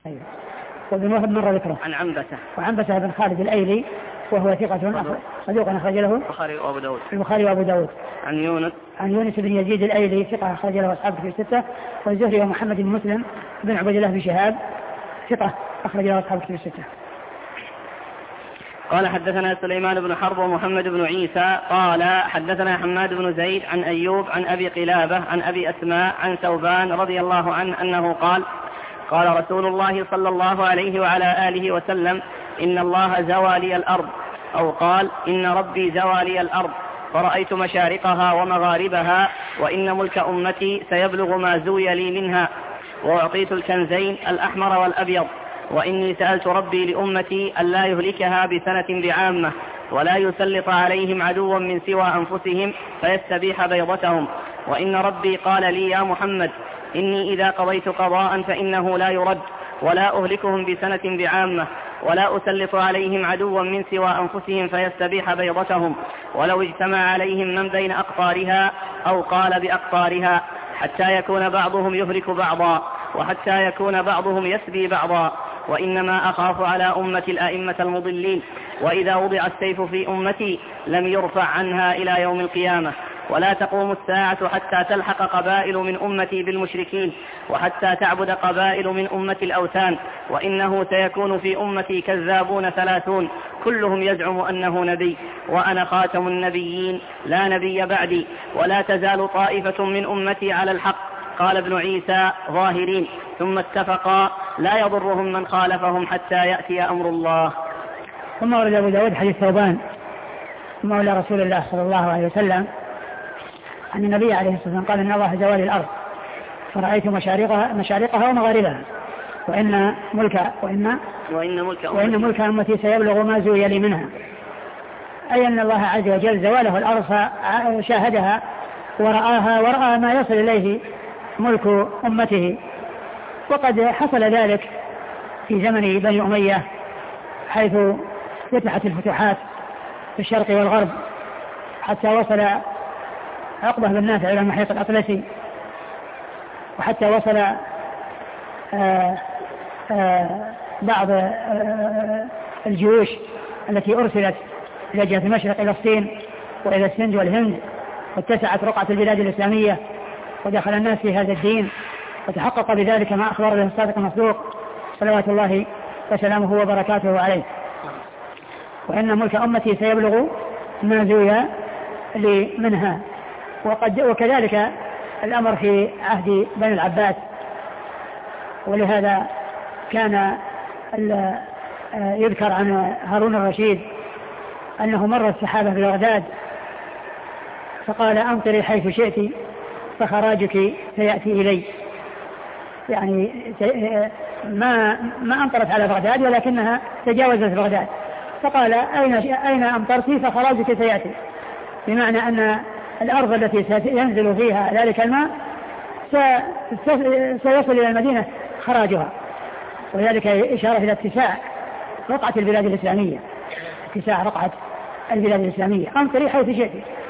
أيوة. وابن وهب مر ذكره. عن عنبسة. وعنبسة بن خالد الأيلي وهو ثقة صدوق أخرج له البخاري وأبو داود. عن يونس بن يزيد الأيلي ثقة أخرج له أصحاب في الستة. والزهري ومحمد بن مسلم بن عبد الله بن شهاب ثقة أخرج له أصحاب في الستة. قال حدثنا سليمان بن حرب ومحمد بن عيسى قال حدثنا حماد بن زيد عن أيوب عن أبي قلابة عن أبي أسماء عن ثوبان رضي الله عنه أنه قال رسول الله صلى الله عليه وعلى آله وسلم إن الله زوى لي الأرض، أو قال إن ربي زوى لي الأرض فرأيت مشارقها ومغاربها، وإن ملك أمتي سيبلغ ما زوي لي منها، وأعطيت الكنزين الأحمر والأبيض، وإني سألت ربي لأمتي ألا يهلكها بسنة بعامة، ولا يسلط عليهم عدوا من سوى أنفسهم فيستبيح بيضتهم، وإن ربي قال لي يا محمد إني إذا قضيت قضاء فإنه لا يرد، ولا أهلكهم بسنة بعامة، ولا أسلط عليهم عدوا من سوى أنفسهم فيستبيح بيضتهم، ولو اجتمع عليهم من بين أقطارها أو قال بأقطارها، حتى يكون بعضهم يهلك بعضا، وحتى يكون بعضهم يسبي بعضا، وإنما أخاف على أمة الأئمة المضلين، وإذا وضع السيف في أمتي لم يرفع عنها إلى يوم القيامة، ولا تقوم الساعة حتى تلحق قبائل من أمتي بالمشركين، وحتى تعبد قبائل من أمة الأوثان، وإنه سيكون في أمتي كذابون 30 كلهم يزعم أنه نبي، وأنا خاتم النبيين لا نبي بعدي، ولا تزال طائفة من أمتي على الحق. قال ابن عيسى ظاهرين، ثم اتفقا لا يضرهم من خالفهم حتى يأتي أمر الله. ثم ورد أبو داود حديث ثوبان مولى رسول الله صلى الله عليه وسلم أن النبي عليه الصلاة والسلام قال إن الله زوى لي الأرض فرأيت مشارقها ومغاربها، وإن ملك أمتي سيبلغ ما زوي لي منها، أي أن الله عز وجل زواله الأرض فشاهدها ورآها ورأى ما يصل إليه ملك أمته. وقد حصل ذلك في زمن بني أمية، حيث فتحت الفتوحات في الشرق والغرب حتى وصل عقبة بن نافع إلى المحيط الأطلسي، وحتى وصل بعض الجيوش التي أرسلت إلى جهة المشرق إلى الصين وإلى السند والهند، واتسعت رقعة البلاد الإسلامية ودخل الناس في هذا الدين، وتحقق بذلك ما أخبر به الصادق المصدوق صلوات الله وسلامه وبركاته عليه، وإن ملك أمتي سيبلغ ما زوي لي منها. وكذلك الأمر في عهد بني العباس، ولهذا كان يذكر عن هارون الرشيد أنه مر السحابة ببغداد فقال أمطري حيث شئت فخراجك سيأتي إلي، يعني ما أمطرت على بغداد ولكنها تجاوزت بغداد، فقال أين أمطرت فخراجك سيأتي، بمعنى أن الأرض التي سينزل فيها ذلك الماء سيصل إلى المدينة خراجها، وذلك إشارة إلى اتساع رقعة البلاد الإسلامية، اتساع رقعة البلاد الإسلامية. أمطري حيث شئت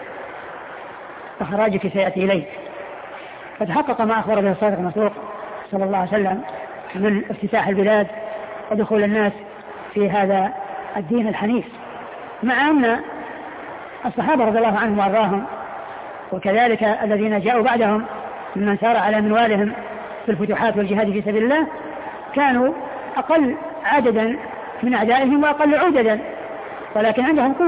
فخراجك سيأتي إليه. فتحقق ما أخبر به الصادق المصدوق صلى الله عليه وسلم من افتتاح البلاد ودخول الناس في هذا الدين الحنيف، مع أن الصحابة رضي الله عنهم وأرضاهم وكذلك الذين جاءوا بعدهم ممن سار على منوالهم في الفتوحات والجهاد في سبيل الله كانوا أقل عددا من أعدائهم وأقل عددا، ولكن عندهم قوة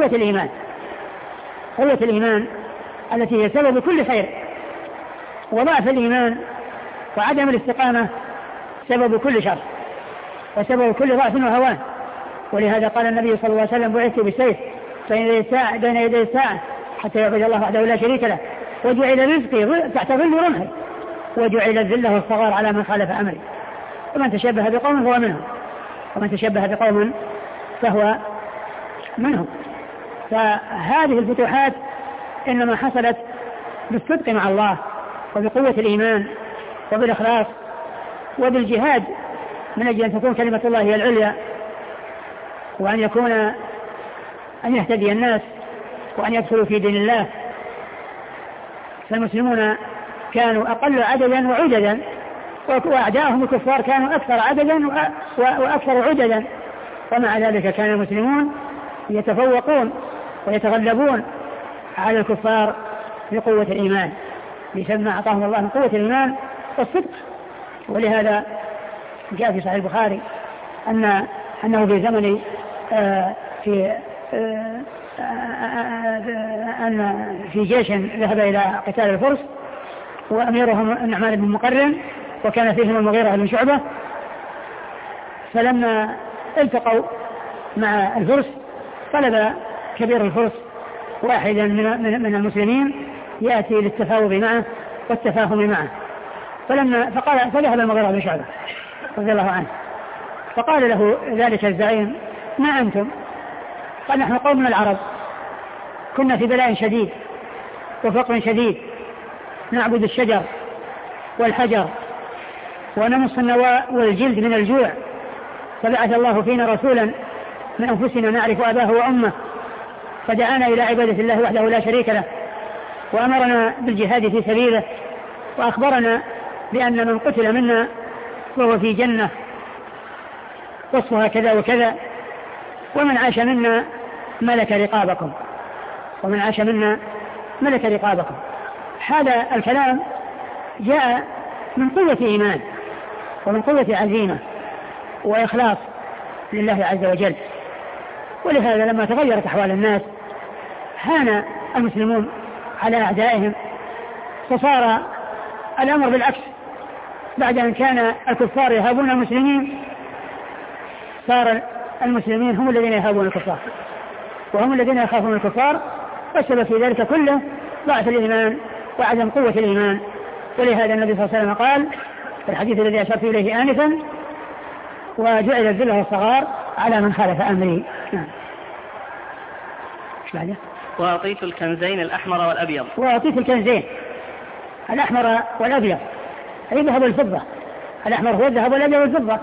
الإيمان التي هي سبب كل خير، وضعف الإيمان وعدم الاستقامة سبب كل شر وسبب كل ضعف وهوان. ولهذا قال النبي صلى الله عليه وسلم بعثت بالسيف بين يدي الساعة حتى يعبد الله وحده لا شريك له، وجعل رزقي تحت ظل رمحي، وجعل الذل والصغار على من خالف أمري، ومن تشبه بقوم فهو منهم، ومن تشبه بقوم فهو منهم. فهذه الفتوحات إنما حصلت بالصدق مع الله وبقوة الإيمان وبالإخلاص وبالجهاد من أجل أن تكون كلمة الله هي العليا، وأن يهتدي الناس وأن يدخلوا في دين الله. فالمسلمون كانوا أقل عددا وعددا وأعداءهم الكفار كانوا أكثر عددا وأكثر عددا، ومع ذلك كان المسلمون يتفوقون ويتغلبون على الكفار بقوة الإيمان، بسبب ما أعطاهم الله من قوة الإيمان والصدق. ولهذا جاء في صحيح البخاري أنه في زمن أن في جيش ذهب إلى قتال الفرس وأميرهم النعمان بن مقرن وكان فيهم المغيرة بن شعبة، فلما التقوا مع الفرس طلب كبير الفرس واحدا من المسلمين يأتي للتفاوض معه والتفاهم معه، فذهب المغيرة بن شعبة رضي الله عنه فقال له ذلك الزعيم: ما أنتم؟ قال: نحن قوم من العرب، كنا في بلاء شديد وفقر شديد، نعبد الشجر والحجر ونمص النواء والجلد من الجوع، فبعث الله فينا رسولا من أنفسنا نعرف أباه وأمه، فدعانا إلى عبادة الله وحده لا شريك له، وأمرنا بالجهاد في سبيله، وأخبرنا بأن من قتل منا وهو في جنة وصفها كذا وكذا، ومن عاش منا ملك رقابكم، ومن عاش منا ملك رقابكم. هذا الكلام جاء من قوة إيمان ومن قوة عزيمة وإخلاص لله عز وجل. ولهذا لما تغيرت أحوال الناس هان المسلمون على أعدائهم، فصار الأمر بالعكس، بعد أن كان الكفار يهابون المسلمين صار المسلمين هم الذين يهابون الكفار وهم الذين يخافون الكفار، والسبب في ذلك كله ضعف الإيمان وعدم قوة الإيمان. ولهذا النبي صلى الله عليه وسلم قال في الحديث الذي أشرت إليه آنفا: وجعل الذل والصغار على من خالف أمري. وأعطيت الكنزين الأحمر والأبيض. وأعطيت الكنزين الأحمر والأبيض، أي الذهب والفضة. الأحمر هو الذهب والأبيض والفضة.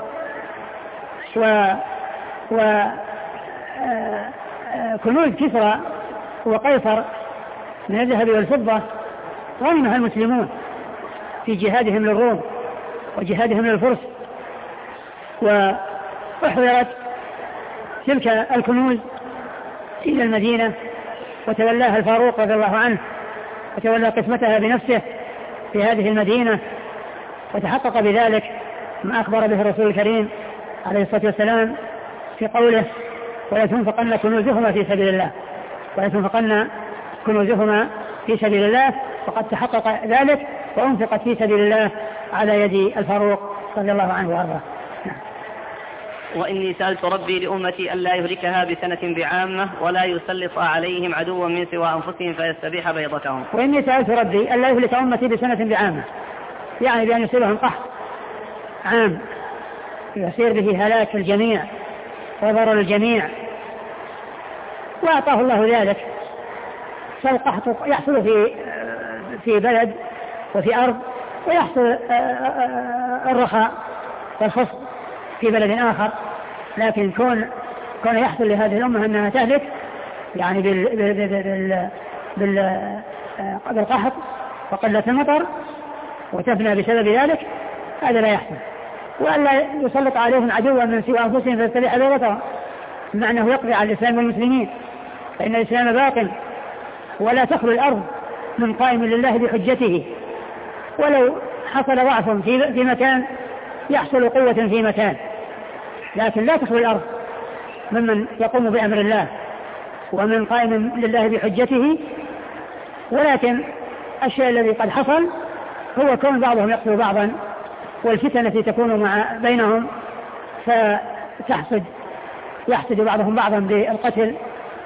كنوز كسرى وقيصر من الذهب والفضة غنمها المسلمون في جهادهم للروم وجهادهم للفرس، وأحضرت تلك الكنوز إلى المدينة وتولاها الفاروق رضي الله عنه، وتولى قسمتها بنفسه في هذه المدينة، وتحقق بذلك ما أخبر به الرسول الكريم عليه الصلاة والسلام في قوله: ولا تنفقن كنوزهما في سبيل الله، ولا تنفقن كنوزهما في سبيل الله، وقد تحقق ذلك وأنفقت في سبيل الله على يد الفاروق رضي الله عنه وارضاه. وإني سألت ربي لأمتي ألا يهلكها بسنة بعامة ولا يسلط عليهم عدوا من سوى أنفسهم فيستبيح بيضتهم. وإني سألت ربي ألا يهلك أمتي بسنة بعامة، يعني بأن يصيبهم قحط عام يصير به هلاك الجميع وضرر الجميع، وأعطاه الله ذلك. فالقحط يحصل في بلد وفي أرض، ويحصل الرخاء والخصب في بلد آخر، لكن كون يحصل لهذه الأمة أنها تهلك يعني بالقحط وقلة المطر وتفنى بسبب ذلك، هذا لا يحصل. وألا يسلط عليهم عدوا من سوى أنفسهم فيستبيح بيضتهم، بمعنى أنه يقضي على الإسلام والمسلمين، فإن الإسلام باق ولا تخلو الأرض من قائم لله بحجته. ولو حصل ضعف في مكان يحصل قوة في مكان، لكن لا تخلو الأرض ممن يقوم بأمر الله ومن قائم لله بحجته. ولكن الشيء الذي قد حصل هو كون بعضهم يقتل بعضا، والفتنة التي تكون بينهم يحسد بعضهم بعضا بالقتل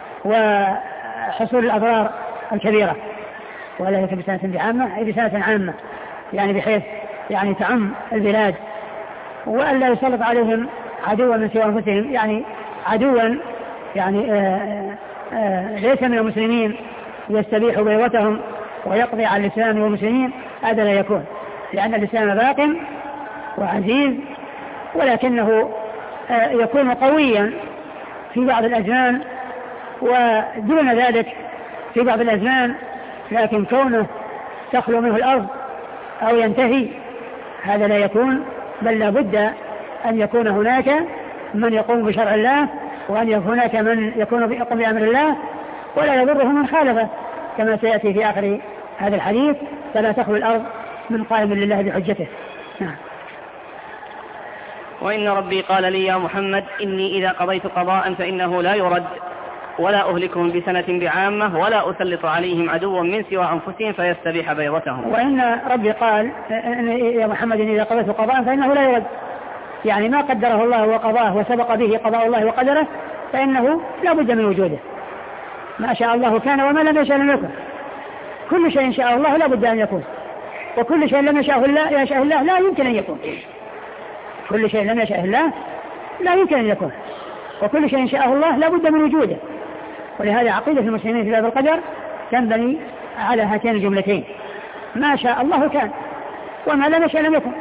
وحصول الأضرار الكبيرة. ولا يكن بسنة بعامة، أي بسنة عامة، يعني بحيث يعني تعم البلاد. وألا يسلط عليهم عدوا من سوى أنفسهم، يعني عدوا يعني ليس من المسلمين يستبيح بيضتهم ويقضي على الإسلام والمسلمين، هذا لا يكون، لأن الإسلام باق وعزيز، ولكنه يكون قويا في بعض الأزمان ودون ذلك في بعض الأزمان، لكن كونه تخلو منه الأرض أو ينتهي هذا لا يكون، بل لا بد أن يكون هناك من يقوم بشرع الله، وأن يكون هناك من يقوم بأمر الله ولا يضره من خالفه، كما سيأتي في آخر هذا الحديث: فلا تخلو الأرض من قائم لله بحجته. نعم. وإن ربي قال لي يا محمد إني إذا قضيت قضاء فإنه لا يرد ولا أهلكهم بسنة بعامة ولا أسلط عليهم عدوا من سوى أنفسهم فيستبيح بيضتهم. وإن ربي قال يا محمد إذا قضيت قضاء فإنه لا يرد، يعني ما قدره الله وقضاه وسبق به قضاء الله وقدره فإنه لا بد من وجوده. ما شاء الله كان وما لم يشاء لم يكن. كل شيء شاء الله لا بد أن يكون، وكل شيء لم يشاء الله لا يمكن أن يكون. كل شيء لم يشاء الله لا يمكن أن يكون، وكل شيء شاءه الله لا بد من وجوده. ولهذا عقيدة المسلمين في باب القدر تنبني على هاتين الجملتين: ما شاء الله كان وما لم يشاء لم يكن.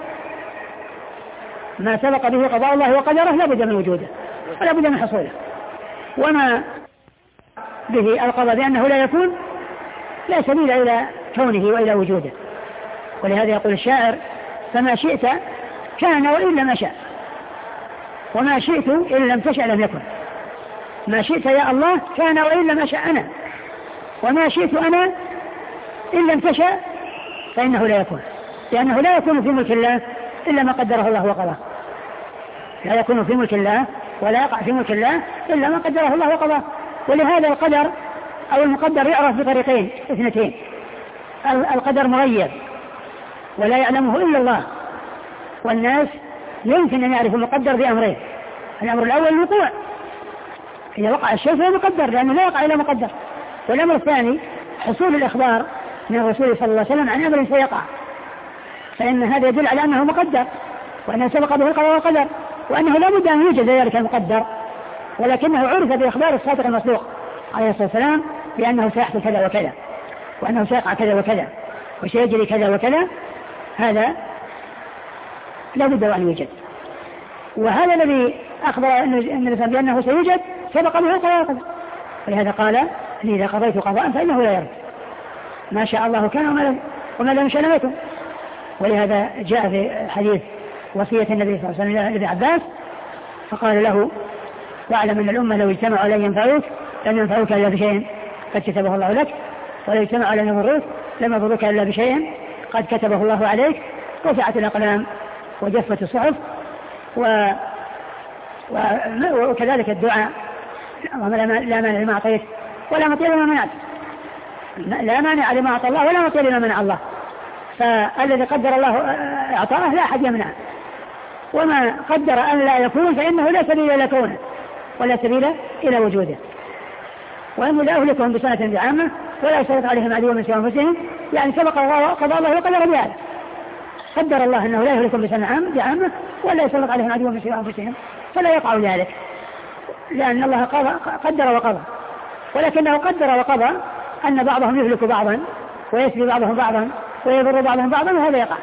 ما سبق به قضاء الله وقدره لا بد من وجوده ولا بد من حصوله، وما به القضاء بأنه لا يكون لا سبيل إلى كونه وإلى وجوده. ولهذا يقول الشاعر: فما شئت كان وإلا ما شاء، وما شئت إن لم تشأ لم يكن. ما شئت يا الله كان وإلا ما شاء أنا، وما شئت أنا إن لم تشأ فإنه لا يكون، لأنه لا يكون في ملك الله إلا ما قدره الله وقضاه. لا يكون في ملك الله ولا يقع في ملك الله إلا ما قدره الله وقضاه. ولهذا القدر أو المقدر يعرف بطريقين اثنتين: القدر مغيب ولا يعلمه إلا الله، والناس يمكن أن يعرفوا المقدر بأمرين: الأمر الأول الوقوع، إذا وقع الشيء فهو مقدر لأنه لا يقع إلا مقدر. والأمر الثاني حصول الإخبار من الرسول صلى الله عليه وسلم عن أمر سيقع، فإن هذا يدل على أنه مقدر وأنه سبق به القضاء والقدر، وأنه لا بد أن يوجد ذلك المقدر، ولكنه عرف بإخبار الصادق المصدوق عليه الصلاة والسلام بأنه سيحصل كذا وكذا، وأنه سيقع كذا وكذا، وسيجري كذا وكذا. هذا لا بد أن يوجد، وهذا الذي أخبر النبي بأنه سيوجد سبق به القضاء والقدر. ولهذا قال: إذا قضيت قضاء فإنه لا يرد. ما شاء الله كان وما لم يشاء لم يكن. ولهذا جاء في حديث وصية النبي صلى الله عليه وسلم لابن عباس فقال له: واعلم أن الأمة لو اجتمعوا على ينفعوك لم ينفعوك إلا بشيء قد كتبه الله لك، ولو اجتمعوا على يضروك لم يضروك إلا بشيء قد كتبه الله عليك. رفعت الأقلام وجفت الصحف. وكذلك الدعاء: لا مانع لما أعطيت ولا مطيع لما منعت. لا مانع لما أعطى الله ولا مطيع لما منع الله، فالذي قدر الله أعطاه لا أحد يمنعه، وما قدر أن لا يكون فإنه لا سبيل إلى كونه ولا سبيل إلى وجوده. وإن لا أهلكهم بسنة بعامة ولا يسلط عليهم عدوا من سوى أنفسهم، يعني سبق قضاء الله وقدر بهذا. قدر الله أنه لا يهلكهم بسنة بعامة ولا يسلط عليهم عدوا من سوى أنفسهم، فلا يقع ذلك، لأن الله قدر وقضى. ولكنه قدر وقضى أن بعضهم يهلك بعضا ويسبي بعضهم بعضا ويضر بعضهم بعضا، وهذا يقع.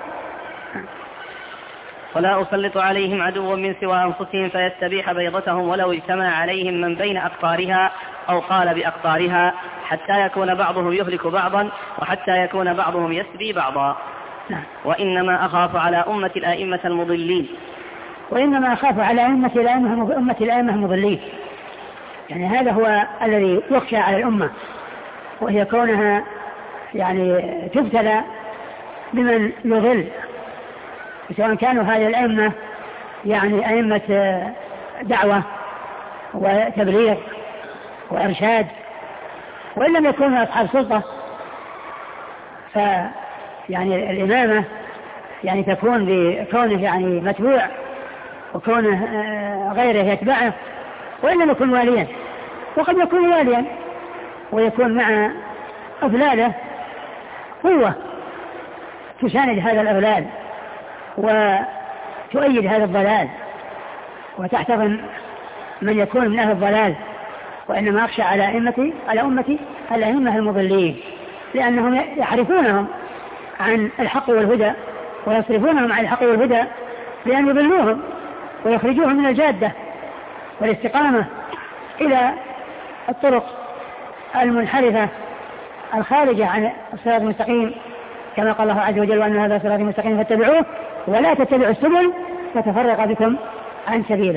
ولا أسلط عليهم عدوا من سوى أنفسهم فيستبيح بيضتهم ولو اجتمع عليهم من بين أقطارها أو قال بأقطارها حتى يكون بعضهم يهلك بعضا وحتى يكون بعضهم يسبي بعضا. وإنما أخاف على أمة الآئمة المضلين. وإنما أخاف على أمة الآئمة المضلين، يعني هذا هو الذي يخشى على الأمة، وهي كونها يعني تبتلى بمن يضل، سواء كانوا هذه الأئمة يعني أئمة دعوة وتبليغ وإرشاد، وإن لم يكونوا أصحاب سلطة، فيعني الإمامة يعني تكون بكونه يعني متبوع وكونه غيره يتبعه، وإن لم يكن واليا، وقد يكون واليا ويكون مع أضلاله قوة تساند هذا الأضلال وتؤيد هذا الضلال وتحتضن من يكون من أهل الضلال. وإنما أخشى على أمتي الأئمة المضلين، لأنهم يحرفونهم عن الحق والهدى ويصرفونهم عن الحق والهدى لأن يضلوهم ويخرجوهم من الجادة والاستقامة إلى الطرق المنحرفة الخارجة عن الصراط المستقيم، كما قال الله عز وجل: وأن هذا صراطي مستقيم فاتبعوه ولا تتبعوا السبل فتفرق بكم عن سبيله.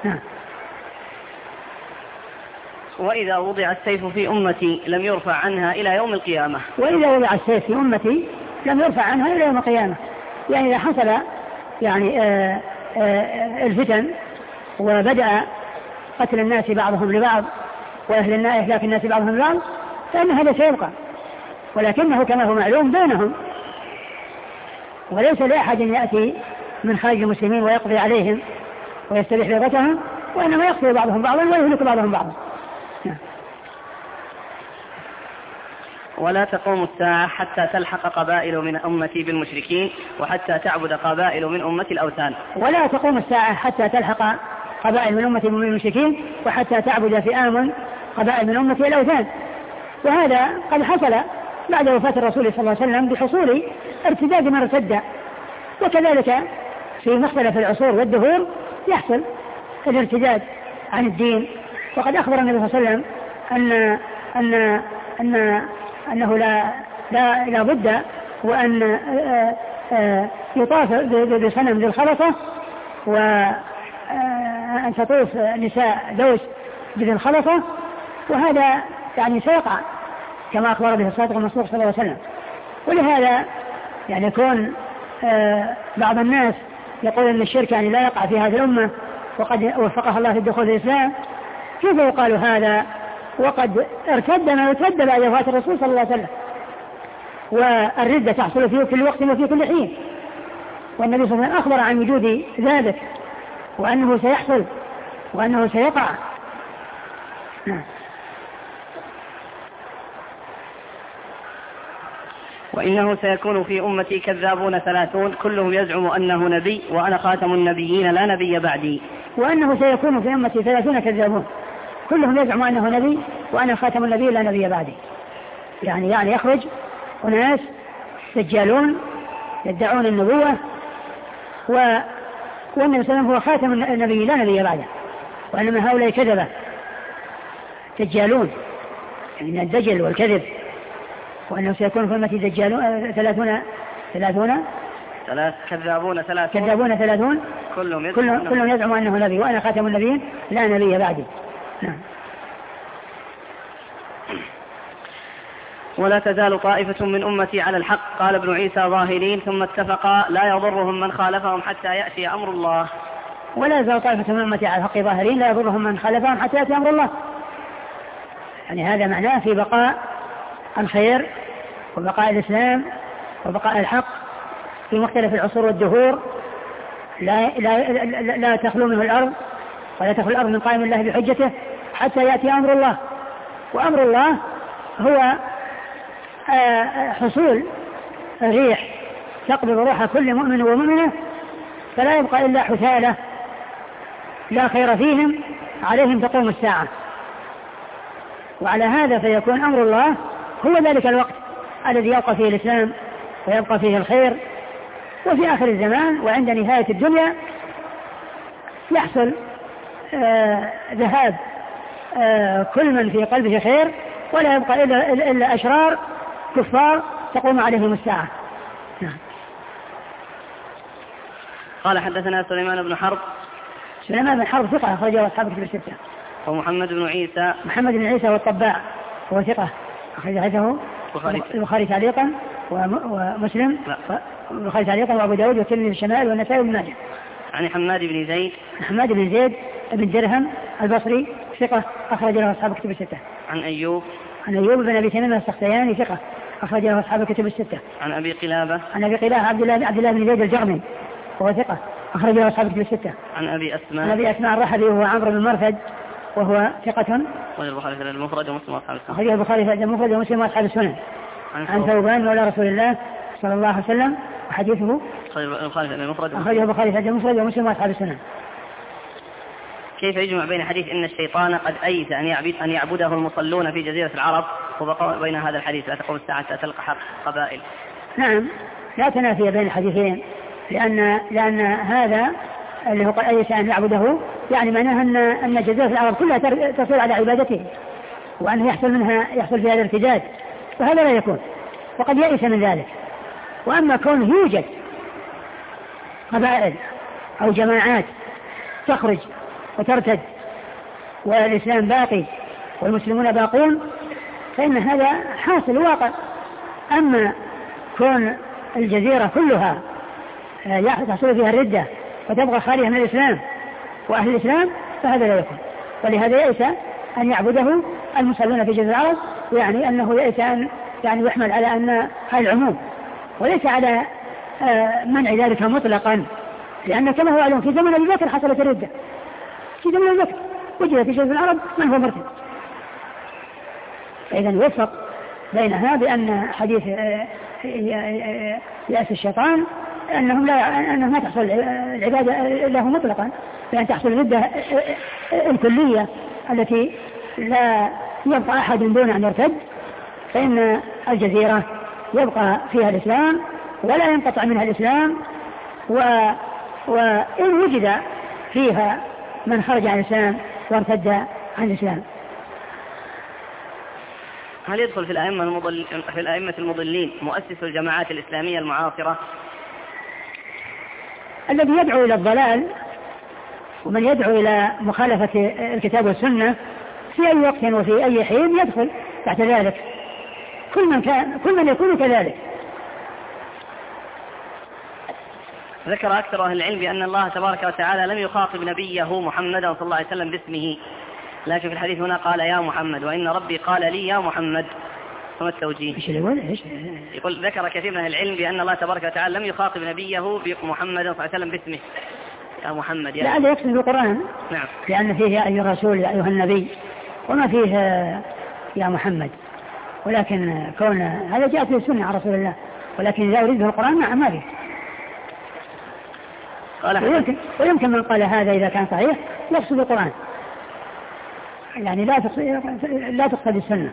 وإذا وضع السيف في أمتي لم يرفع عنها إلى يوم القيامة. وإذا وضع السيف في أمتي لم يرفع عنها إلى يوم القيامة. يعني إذا حصل يعني الفتن وبدأ قتل الناس بعضهم لبعض وأهل إهلاك الناس بعضهم لبعض فإن هذا سيبقى، ولكنه كما هو معلوم بينهم، وليس لأحد يأتي من خارج المسلمين ويقضي عليهم ويستبيح بغتهم، وإنما يقتل بعضهم بعضا ويهلك بعضهم بعضا. ولا تقوم الساعة حتى تلحق قبائل من أمتي بالمشركين وحتى تعبد قبائل من أمتي الأوثان. ولا تقوم الساعة حتى تلحق قبائل من أمتي بالمشركين وحتى تعبد فئام قبائل من أمتي الأوثان. وهذا قد حصل بعد وفاة الرسول صلى الله عليه وسلم بحصول ارتداد من ارتد، وكذلك في مختلف العصور والدهور يحصل الارتداد عن الدين. وقد أخبر النبي صلى الله عليه وسلم أنه لا بد وأن يطاف بصنم ذي الخلطة، وأن تطوف نساء دوس بذي الخلطة، وهذا يعني سيقع كما أخبر به الصادق المصدوق صلى الله عليه وسلم. ولهذا يعني يكون بعض الناس يقول أن الشرك يعني لا يقع في هذه الأمة وقد وفقها الله في الدخول في الإسلام، كيف يقال هذا وقد ارتد ما ارتد بعد وفاة الرسول صلى الله عليه وسلم؟ والردة تحصل في كل وقت وفي كل حين، والنبي صلى الله عليه وسلم أخبر عن وجود ذلك وأنه سيحصل وأنه سيقع. وإنه سيكون في أمتي كذابون 30 كلهم يزعم أنه نبي وأنا خاتم النبيين لا نبي بعدي. وأنه سيكون في أمتي 30 كذابون كلهم يزعم أنه نبي وأنا خاتم النبيين لا نبي بعدي. يعني يخرج أناس دجالون يدعون النبوة والنبي صلى الله عليه وسلم هو خاتم النبي لا نبي بعده، وإنما هؤلاء كذبة دجالون يعني الدجل والكذب. وأنه سيكون في أمتي دجالون 30 كذابون 30 كلهم يزعم أنه نبي وأنا خاتم النبيين لا نبي بعدي. ولا تزال طائفة من أمتي على الحق قال ابن عيسى ظاهرين ثم اتفقا لا يضرهم من خالفهم حتى يأتي أمر الله. ولا تزال طائفة من أمتي على الحق ظاهرين لا يضرهم من خالفهم حتى يأتي أمر الله. يعني هذا معناه في بقاء الخير وبقاء الإسلام وبقاء الحق في مختلف العصور والدهور. لا تخلو منه الأرض ولا تخلو الأرض من قائم الله بحجته حتى يأتي أمر الله. وأمر الله هو حصول الريح تقبض روح كل مؤمن ومؤمنة فلا يبقى إلا حثالة لا خير فيهم عليهم تقوم الساعة. وعلى هذا فيكون أمر الله هو ذلك الوقت الذي يبقى فيه الإسلام ويبقى فيه الخير. وفي آخر الزمان وعند نهاية الدنيا يحصل ذهاب كل من في قلبه خير ولا يبقى إلا أشرار كفار تقوم عليهم الساعة. قال حدثنا سليمان بن حرب. سليمان بن حرب ثقة أخرجه أصحاب الكتب الستة. ومحمد بن عيسى. محمد بن عيسى والطباع هو ثقة أخرج حديثه البخاري تعليقا ومسلم البخاري تعليقا وأبو داود والترمذي الشمائل والنسائي وابن ماجه. عن حماد بن زيد. حماد بن زيد بن درهم البصري ثقة أخرج له أصحاب الكتب الستة. عن أيوب بن أبي تميم السختياني ثقة أخرج له أصحاب الكتب الستة. عن أبي قلابة. عبد الله بن زيد الجرمي وهو ثقة أخرج له أصحاب الكتب الستة. عن أبي أسماء الرحبي وهو عمرو بن مرثد وهو ثقة. أخرج البخاري في المفرد ومسلم وأصحاب السنن. أخرج البخاري في المفرد ومسلم وأصحاب السنن. عن ثوبان مولى رسول الله صلى الله عليه وسلم وحديثه أخرج البخاري في المفرد ومسلم وأصحاب السنن. كيف يجمع بين حديث إن الشيطان قد أيس أن يعبده المصلون في جزيرة العرب وبقى بين هذا الحديث لا تقوم الساعة حتى تلقى قبائل؟ نعم لا تنافي بين الحديثين لأن هذا اللي هو قد أيس أن يعبده يعني معناه أن جزيرة العرب كلها تصير على عبادته وأنه يحصل فيها الارتداد، وهذا لا يكون وقد يئس من ذلك. وأما كونه يوجد قبائل أو جماعات تخرج وترتد والإسلام باقي والمسلمون باقون، فإن هذا حاصل واقع. أما كون الجزيرة كلها تحصل فيها الردة وتبقى خالية من الإسلام وأهل الإسلام فهذا لا يكون. ولهذا يئس أن يعبده المصلون في جزيرة العرب، يعني أنه يئس أن يعني يحمل على أن العموم وليس على منع ذلك مطلقا، لأن كما هو علم في زمن أبي بكر حصلت الردة، في زمن أبي بكر وجد في جزيرة العرب من هو مرتد. فإذا يوفق بينها بأن حديث يأس الشيطان أنه ما تحصل العبادة له مطلقا، لأن تحصل الردة الكلية التي لا يبقى أحد دون أن يرتد، فإن الجزيرة يبقى فيها الإسلام ولا ينقطع منها الإسلام، وإن وجد فيها من خرج عن الإسلام وارتد عن الإسلام. هل يدخل في الأئمة المضلين مؤسس الجماعات الإسلامية المعاصرة؟ الذي يدعو إلى الضلال ومن يدعو إلى مخالفة الكتاب والسنة في أي وقت وفي أي حين يدخل تحت ذلك، كل من يكون كذلك. ذكر أكثر أهل العلم بأن الله تبارك وتعالى لم يخاطب نبيه محمدا صلى الله عليه وسلم باسمه، لكن في الحديث هنا قال يا محمد، وإن ربي قال لي يا محمد. ثم التوجيه يقول ذكر كثير من أهل العلم بأن الله تبارك وتعالى لم يخاطب نبيه محمد صلى الله عليه وسلم باسمه يا محمد. لا هذا يقصد بالقرآن، نعم، لأن فيه يا أيها الرسول يا أيها النبي وما فيه يا محمد، ولكن كون هذا جاء في السنة على رسول الله، ولكن إذا أريد به القرآن ما فيه. ويمكن من قال هذا إذا كان صحيح يقصد القرآن، يعني لا تقصد السنة.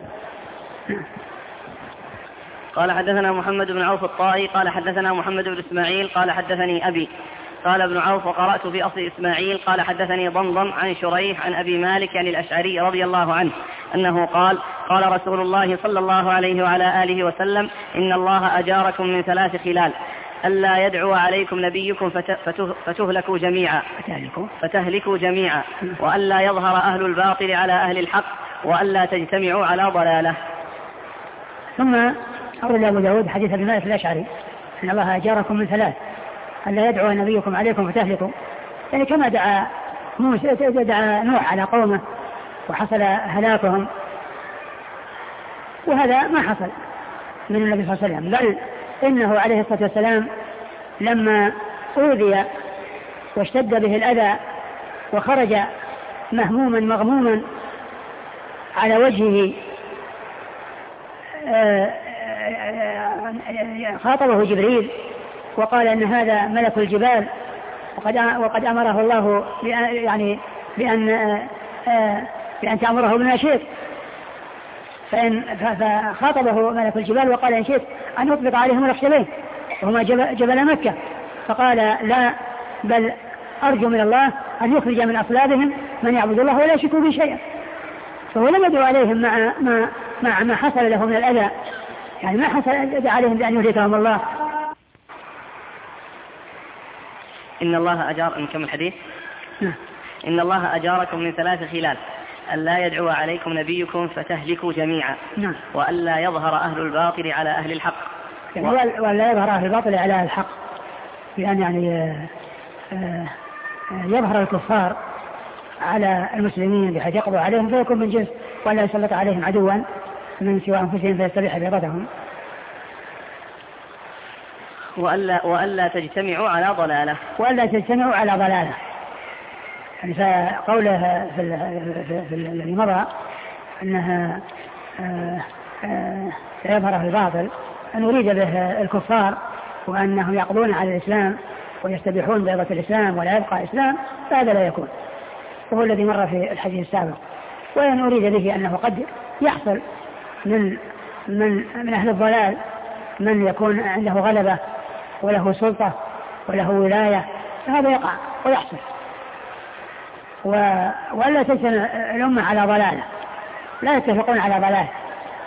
قال حدثنا محمد بن عوف الطائي قال حدثنا محمد بن إسماعيل قال حدثني أبي. قال ابن عوف وقرأت في أصل إسماعيل قال حدثني ضمضم عن شريح عن أبي مالك يعني الأشعري رضي الله عنه أنه قال قال رسول الله صلى الله عليه وعلى آله وسلم إن الله أجاركم من 3 خلال: ألا يدعو عليكم نبيكم فتهلكوا جميعا، وألا يظهر أهل الباطل على أهل الحق، وألا تجتمعوا على ضلالة. ثم أورد أبو داود حديث ابن مالك الأشعري إن الله أجاركم من 3: ألا يدعو نبيكم عليكم فتهلكوا، يعني كما دعا نوح على قومه وحصل هلاكهم، وهذا ما حصل من النبي صلى الله عليه وسلم، بل إنه عليه الصلاة والسلام لما أوذي واشتد به الأذى وخرج مهموما مغموما على وجهه خاطبه جبريل وقال إن هذا ملك الجبال وقد أمره الله بأن تأمره بما شئت، فخاطبه ملك الجبال وقال إن شئت أن يطلق عليهم الأخشبين وهما جبل مكة، فقال لا، بل أرجو من الله أن يخرج من أصلابهم من يعبد الله ولا يشركوا به شيئا. فهو لم يدعو عليهم مع ما حصل له من الأذى، يعني ما حصل عليهم بأن يهلكهم الله. إن الله أجار نكمل الحديث. إن الله أجاركم من 3 خلال: ألا يدعو عليكم نبيكم فتهلكوا جميعا، وألا يظهر أهل الباطل على أهل الحق. وألا يظهر أهل الباطل على أهل الحق، يعني يظهر الكفار على المسلمين بحيث يقضوا عليهم فيكون من جنس، ولا يسلط عليهم عدوا من سوى أنفسهم فيستبيح بيضتهم. وألا تجتمعوا على ضلالة. يعني فقوله في الذي مضى أنها يظهر الباطل أن يريد به الكفار وأنهم يقضون على الإسلام ويستبيحون بيضة الإسلام ولا يبقى إسلام، فهذا لا يكون، وهو الذي مر في الحديث السابق. وأن أريد به أنه قد يحصل من أهل الضلال من يكون عنده غلبة وله سلطة وله ولاية، فهذا يقع ويحصل. ولا تجتمع الأمة على ضلالة، لا يتفقون على ضلالة،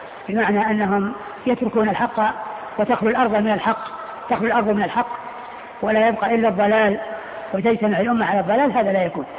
بمعنى أنهم يتركون الحق وتخلو الأرض من الحق ولا يبقى إلا الضلال وتجتمع الأمة على الضلال، هذا لا يكون.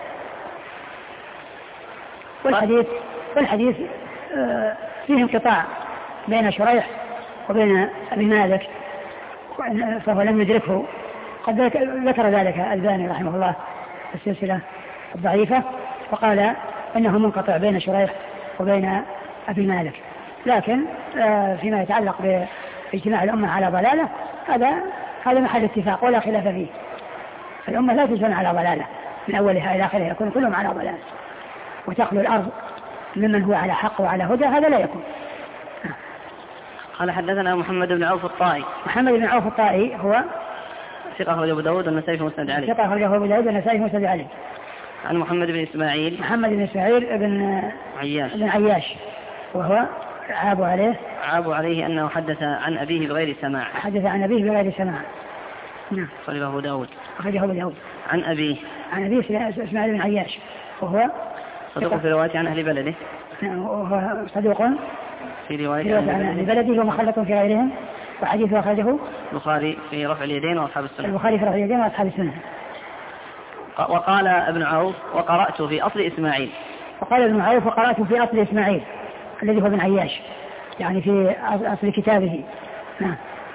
والحديث فيه انقطاع بين شريح وبين أبي مالك، فهو لم يدركه. قد ذكر ذلك الألباني رحمه الله في السلسلة الضعيفة، وقال إنه منقطع بين شريح وبين أبي مالك. لكن فيما يتعلق باجتماع الأمة على ضلالة هذا محل اتفاق ولا خلاف فيه. الأمة لا تجتمع على ضلالة من أولها إلى آخرها، يكون كلهم على ضلالة، وتخلو الأرض ممن هو على حق وعلى هدى، هذا لا يكون. قال حدثنا محمد بن عوف الطائي. محمد بن عوف الطائي هو ثقة أخرجه أبو داود والنسائي في مسند علي. ثقة أخرجه أبو داود والنسائي في مسند علي. عن محمد بن إسماعيل. محمد بن إسماعيل بن عياش وهو عاب عليه أنه حدث عن أبيه بغير سماع. حدث عن أبيه بغير سماع. نعم. أخرجه أبو داود. عن أبيه إسماعيل بن عياش وهو صدوق في رواية عن أهل بلده. وهو صدوق في رواية عن أهل بلده ومخلط في غيرهم، وحديثه أخرجه البخاري في رفع اليدين وأصحاب السنة. وقال ابن عوف وقرأت في أصل إسماعيل. وقال ابن عوف وقرأت في أصل إسماعيل الذي هو ابن عياش، يعني في أصل كتابه. نعم.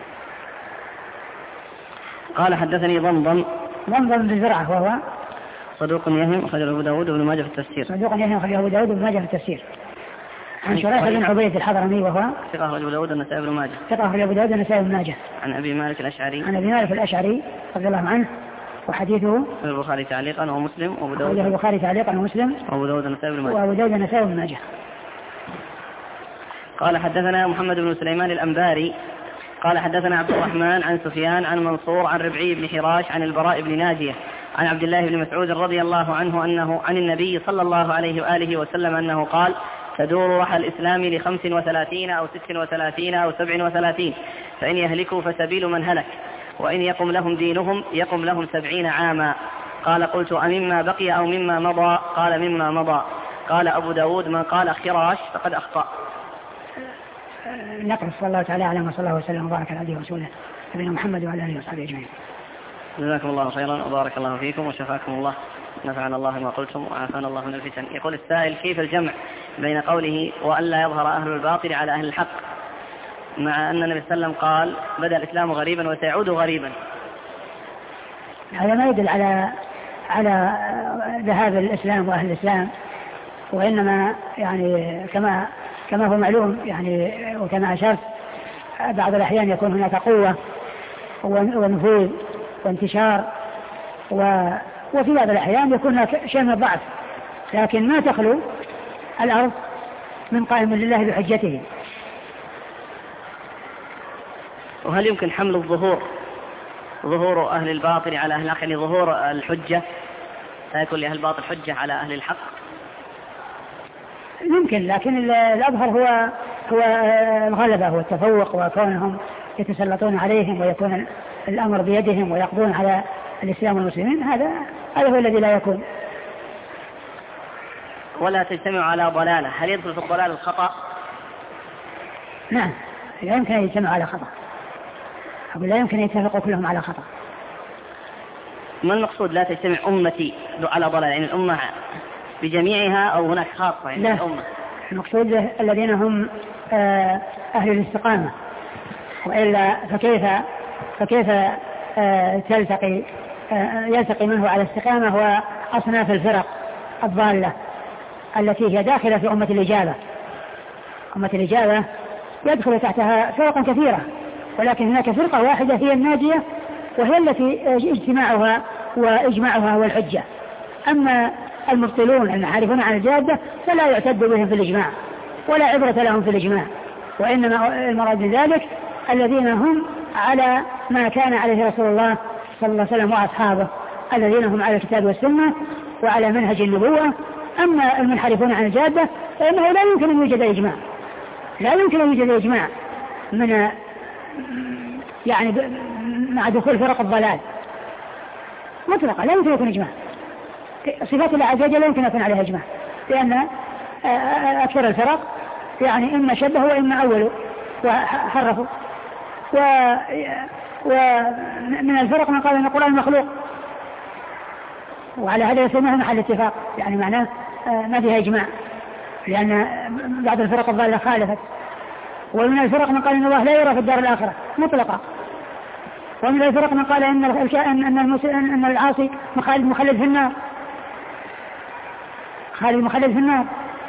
قال حدثني ضمضم بن زرعة وهو صدوق يهم، أخرجه أبو داود وابن ماجه في التفسير. عن شريح بن عبيد الحضرمي وهو ثقة أخرجه أبو داود والنسائي وابن ماجه. عن أبي مالك الأشعري رضي الله عنه، وحديثه البخاري تعليقا ومسلم وأبو داود وأبو داود والنسائي وابن ماجه. قال حدثنا محمد بن سليمان الأنباري قال حدثنا عبد الرحمن عن سفيان عن منصور عن ربعي بن حراش عن البراء بن ناجية عن عبد الله بن مسعود رضي الله عنه أنه عن النبي صلى الله عليه وآله وسلم أنه قال: تدور رحى الإسلام ل35 أو 36 أو 37، فإن يهلكوا فسبيل من هلك، وإن يقم لهم دينهم يقم لهم 70 عاما. قال: قلت: أمما بقي أو مما مضى؟ قال: مما مضى. قال أبو داود: من قال خراش فقد أخطأ. نقل صلى الله تعالى على ما صلى الله وسلم وبارك على عبده ورسوله نبينا محمد وعلى آله وصحبه أجمعين. جزاكم الله خيرا وبارك الله فيكم وشفاكم الله، نفعنا الله ما قلتم وعافانا الله من الفتن. يقول السائل: كيف الجمع بين قوله وألا يظهر أهل الباطل على أهل الحق، مع أن النبي صلى الله عليه وسلم قال: بدأ الإسلام غريبا وسيعود غريبا؟ هذا ما يدل على ذهاب الإسلام وأهل الإسلام، وإنما يعني كما هو معلوم يعني، وكما أشرت بعض الأحيان يكون هناك قوة ونفوذ وانتشار، وفي بعض الأحيان يكون هناك شيء من الضعف، لكن ما تخلو الأرض من قائم لله بحجته. وهل يمكن حمل ظهور أهل الباطل على أهل الحق، يعني ظهور الحجة لا يكون لأهل الباطل حجة على أهل الحق؟ يمكن، لكن الأظهر هو الغلبة والتفوق، وكونهم يتسلطون عليهم ويكون الأمر بيدهم ويقضون على الإسلام والمسلمين، هذا هو الذي لا يكون. ولا تجتمع على ضلالة، هل يدخل في الضلال الخطأ؟ نعم، لا يمكن أن يجتمعوا على خطأ، أقول لا يمكن أن يتفقوا كلهم على خطأ. ما المقصود لا تجتمع أمتي على ضلال؟ يعني الأمة بجميعها أو هناك خاصة؟ يعني لا، الأمة المقصود الذين هم أهل الاستقامة، وإلا فكيف يلتقي من هو على استقامة وأصناف الفرق الضالة التي هي داخلة في أمة الإجابة. أمة الإجابة يدخل تحتها فرق كثيرة، ولكن هناك فرقة واحدة هي الناجية، وهي التي اجتماعها وإجماعها هو الحجة. أما المبطلون المعارفون عن الجادة فلا يعتد بهم في الإجماع ولا عبرة لهم في الإجماع، وإنما المراد بذلك الذين هم على ما كان عليه رسول الله صلى الله عليه وسلم وأصحابه، الذين هم على الكتاب والسنة وعلى منهج النبوة. أما المنحرفون عن الجادة فإنه لا يمكن أن يوجد إجماع، لا يمكن أن يوجد إجماع من يعني مع دخول فرق الضلال مطلقا، لا يمكن أن يكون إجماع. صفات الله عز وجل لا يمكن أن يكون عليها إجماع، لأن أكثر الفرق يعني إما شبهوا وإما أولوا وحرفوا، ومن الفرق من قال أن القرآن مخلوق، وعلى هذا يسمى محل اتفاق، يعني معناه ما فيها إجماع، لأن بعض الفرق الضالة خالفت. ومن الفرق من قال أن الله لا يرى في الدار الآخرة مطلقا. ومن الفرق من قال أن العاصي مخلد في النار، خالد مخلد في النار.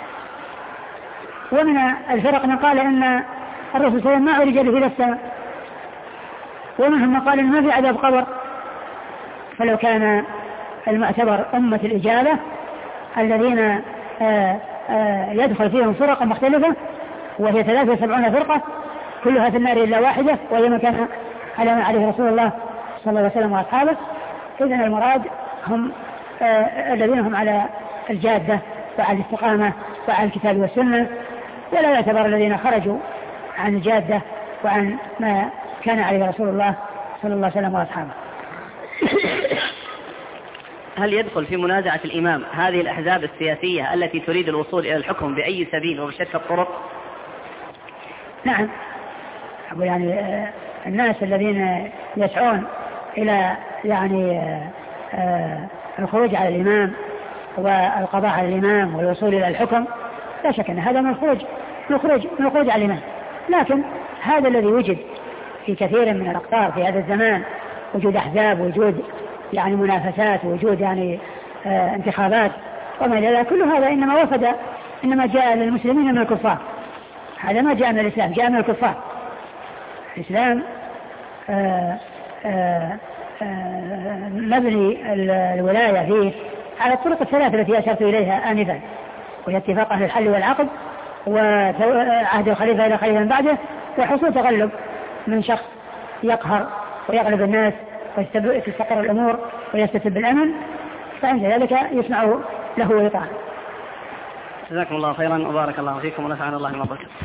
ومن الفرق من قال أن الرسول صلى الله عليه وسلم ما عرج به إلى السماء. ومنهم من قال أن ما في عذاب قبر، فلو كان المعتبر أمة الإجابة الذين يدخل فيهم فرق مختلفة، وهي 73 فرقة كلها في النار إلا واحدة، وهي ما كان على ما عليه رسول الله صلى الله عليه وسلم وأصحابه. إذن المراد هم الذين هم على الجادة وعلى الاستقامة وعلى الكتاب والسنة، ولا يعتبر الذين خرجوا عن الجادة وعن ما كان عليه رسول الله صلى الله عليه وسلم وأصحابه. هل يدخل في منازعة الإمام هذه الأحزاب السياسية التي تريد الوصول إلى الحكم بأي سبيل وبشتى الطرق؟ نعم، يعني الناس الذين يسعون إلى يعني الخروج على الإمام والقضاء على الإمام والوصول إلى الحكم، لا شك أن هذا من الخروج على الإمام. لكن هذا الذي وجد في كثير من الأقطار في هذا الزمان، وجود أحزاب، وجود يعني منافسات، وجود يعني انتخابات وما إلى ذلك، كل هذا إنما جاء للمسلمين من الكفار. هذا ما جاء من الإسلام، جاء من الكفار. الإسلام مبني الولاية فيه على الطرق الثلاث التي أشرت إليها آنفا، وهي اتفاق أهل الحل والعقد، وعهد الخليفة إلى خليفة من بعده، وحصول تغلب من شخص يقهر ويغلب الناس ويستقر الأمور ويستتب الأمن، فعند ذلك يسمع له ويطاع. جزاكم الله خيرا وبارك الله فيكم ونفعنا الله بما قلتم.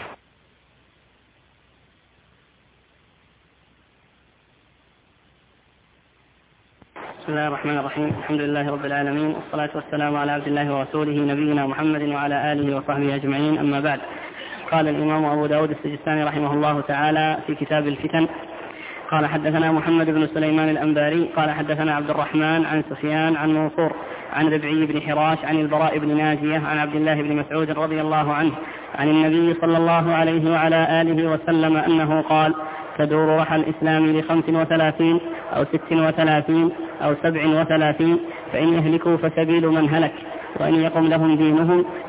بسم الله الرحمن الرحيم، الحمد لله رب العالمين، والصلاة والسلام على عبد الله ورسوله نبينا محمد وعلى آله وصحبه أجمعين، أما بعد. قال الإمام أبو داود السجستاني رحمه الله تعالى في كتاب الفتن: قال حدثنا محمد بن سليمان الأنباري قال حدثنا عبد الرحمن عن سفيان عن منصور عن ربعي بن حراش عن البراء بن ناجية عن عبد الله بن مسعود رضي الله عنه عن النبي صلى الله عليه وعلى آله وسلم أنه قال: تدور رحى الإسلام ل35 أو 36 أو 37، فإن يهلكوا فسبيل من هلك، وإن يقم لهم دينهم